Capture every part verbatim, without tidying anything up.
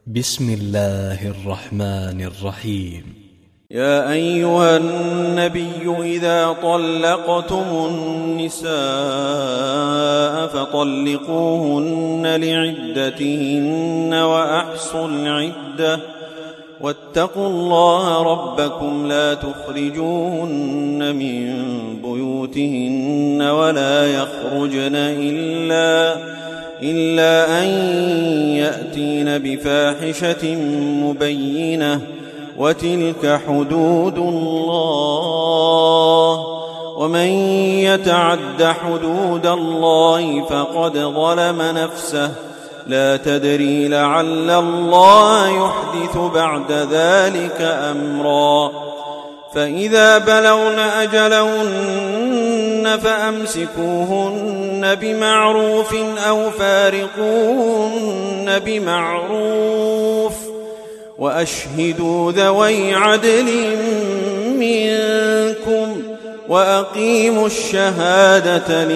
بسم الله الرحمن الرحيم. يا أيها النبي إذا طلقتم النساء فطلقوهن لعدتهن وأحصوا العدة واتقوا الله ربكم لا تخرجوهن من بيوتهن ولا يخرجن إلا إلا أن يأتين بفاحشة مبينة وتلك حدود الله ومن يتعد حدود الله فقد ظلم نفسه لا تدري لعل الله يحدث بعد ذلك أمرا فإذا بلغن أجلهن فأمسكوهن بمعروف أو فارقوهن بمعروف وأشهدوا ذوي عدل منكم وأقيموا الشهادة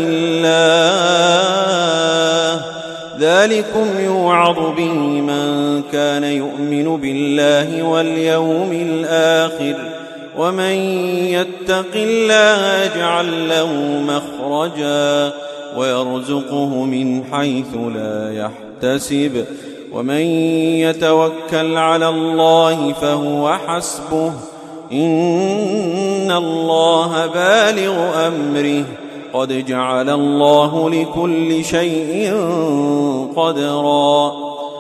لله ذلكم يوعظ به من كان يؤمن بالله واليوم الآخر ومن يتق الله يجعل له مخرجا ويرزقه من حيث لا يحتسب ومن يتوكل على الله فهو حسبه إن الله بالغ أمره قد جعل الله لكل شيء قدرا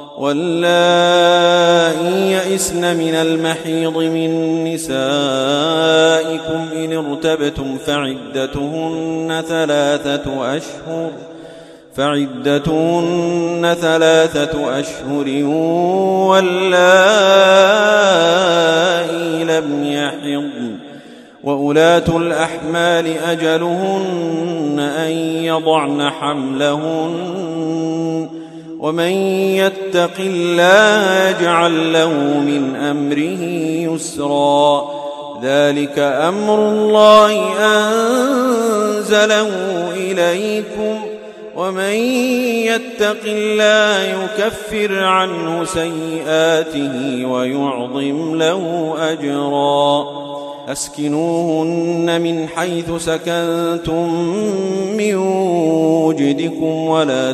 واللائي يئسن من المحيض من نسائكم إن ارتبتم فعدتهن ثلاثة أشهر فعدتهن ثلاثة أشهر واللائي لم يحضن وأولاة الأحمال أجلهن أن يضعن حملهن ومن يتق الله يجعل له من أمره يسرا ذلك أمر الله أنزله إليكم ومن يتق الله يكفر عنه سيئاته ويعظم له أجرا أسكنوهن من حيث سكنتم من وجدكم ولا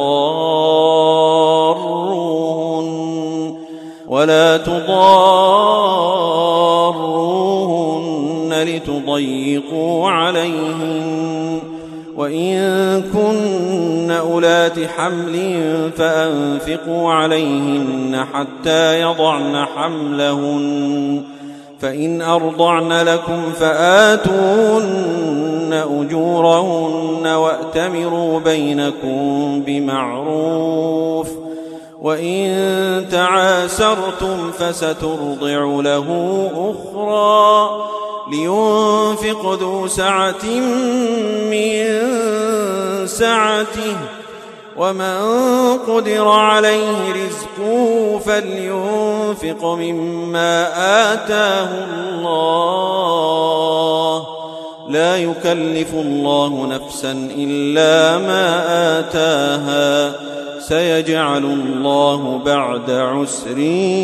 تضاروهن ولا تضاروهن لتضيقوا عليهن وإن كن أولات حمل فأنفقوا عليهن حتى يضعن حملهن فإن أرضعن لكم فآتوهن أجورهن وأتمروا بينكم بمعروف وإن تعاسرتم فسترضع له أخرى لينفق ذو سعة من سعته ومن قدر عليه رزقه فلينفق مما آتاه الله لا يكلف الله نفسا إلا ما آتاها سيجعل الله بعد عسر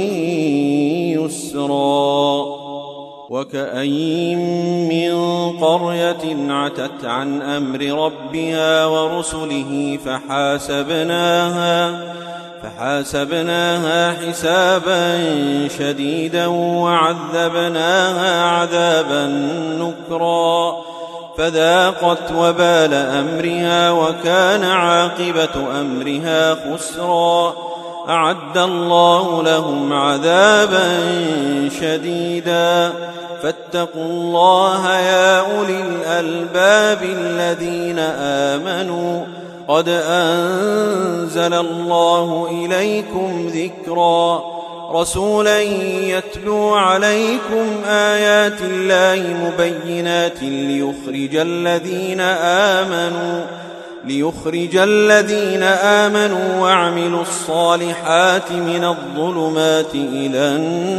يسرا وكأين من قرية عتت عن أمر ربها ورسله فحاسبناها فحاسبناها حسابا شديدا وعذبناها عذابا نكرا فذاقت وبال أمرها وكان عاقبة أمرها خسرا أعد الله لهم عذابا شديدا فاتقوا الله يا أولي الألباب الذين آمنوا قد أنزل الله إليكم ذكرا رسولا يتلو عليكم آيات الله مبينات ليخرج الذين آمنوا ليخرج الذين آمنوا وعملوا الصالحات من الظلمات إلى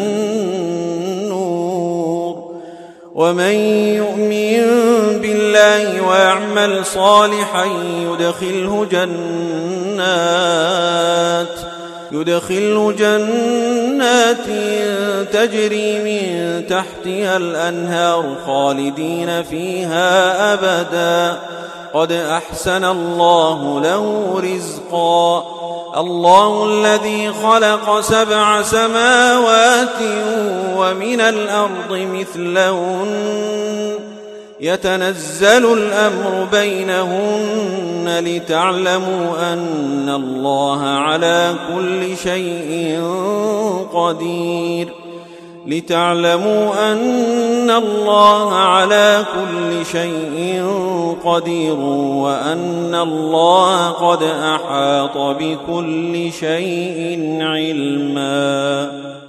النور ومن يؤمن بالله ويعمل صالحا يدخله جنات يدخل جنات تجري من تحتها الأنهار خالدين فيها أبدا قد أحسن الله له رزقا الله الذي خلق سبع سماوات ومن الأرض مثلهن يتنزل الأمر بينهن لتعلموا أن الله على كل شيء قدير لتعلموا أن الله على كل شيء قدير وأن الله قد أحاط بكل شيء علما.